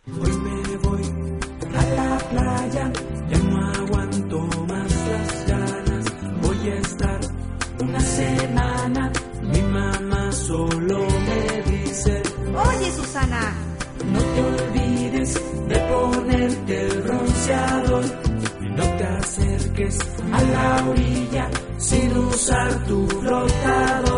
Hoy me voy a la playa, ya no aguanto más las ganas. Voy a estar una semana, mi mamá solo me dice: Oye, Susana, no te olvides de ponerte el bronceador, no te acerques a la orilla sin usar tu flotador.